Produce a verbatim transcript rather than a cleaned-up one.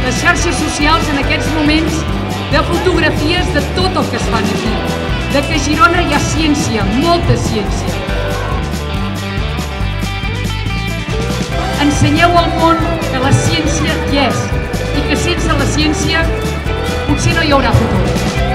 les xarxes socials en aquests moments de fotografies de tot el que es fan aquí, de que a Girona hi ha ciència, molta ciència. Ensenyeu al món que la ciència hi és i que sense la ciència potser no hi haurà futur.